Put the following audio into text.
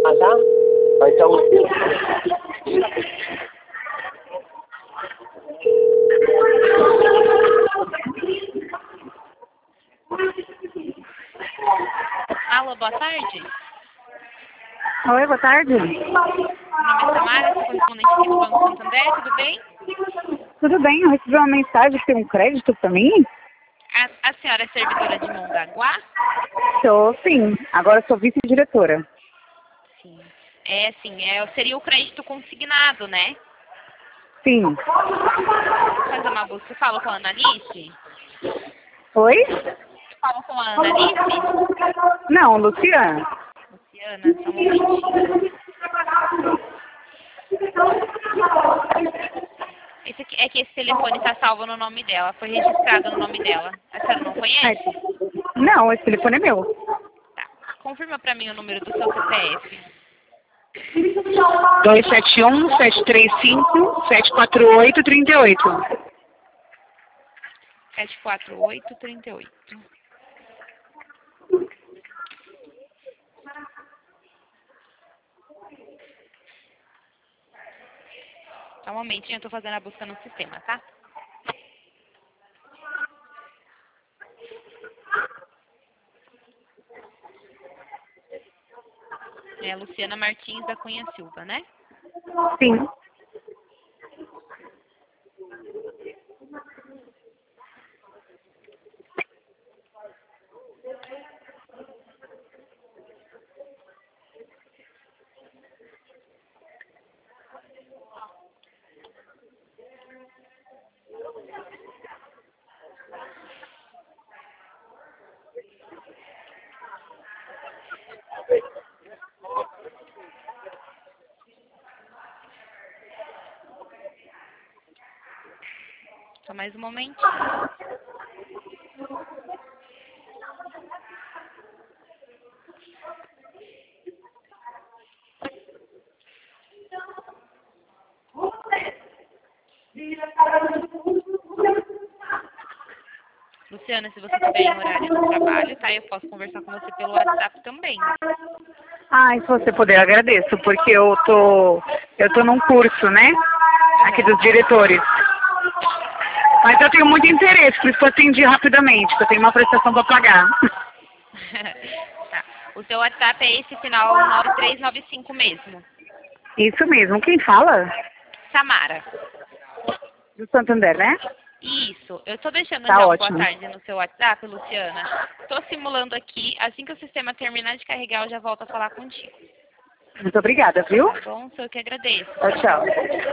Ah, tá? Ah, então... Alô, boa tarde. Oi, boa tarde. Meu nome é Samara, sou correspondente aqui do Banco Santander, tudo bem? Tudo bem, eu recebi uma mensagem que tem um crédito pra mim? A senhora é servidora de Mongaguá? Sou, sim. Agora sou vice-diretora. Sim. Seria o crédito consignado, né? Sim. Vou fazer uma busca. Eu falo com a Analice? Oi? Eu falo com a Analice? Não, Luciana. Luciana, só um momentinho. É que esse telefone está salvo no nome dela, foi registrado no nome dela. A senhora não conhece? Não, esse telefone é meu. Tá. Confirma para mim o número do seu CPF. 271-735-748-38. 74838. Só um momentinho, eu tô fazendo a busca no sistema, tá? É a Luciana Martins da Cunha Silva, né? Sim. Só mais um momentinho. Luciana, se você estiver em horário do trabalho, tá? Eu posso conversar com você pelo WhatsApp também. Ah, e se você puder, eu agradeço, porque eu tô num curso, né? Aqui dos diretores. Mas eu tenho muito interesse, por isso que eu atendi rapidamente, porque eu tenho uma prestação para pagar. Tá. O seu WhatsApp é esse final 9395 mesmo. Isso mesmo. Quem fala? Samara. Do Santander, né? Isso. Eu tô deixando Tá já um boa ótimo. tarde no seu WhatsApp, Luciana. Tô simulando aqui. Assim que o sistema terminar de carregar, eu já volto a falar contigo. Muito obrigada, viu? Tá bom? Sou eu que agradeço. Tchau, tchau.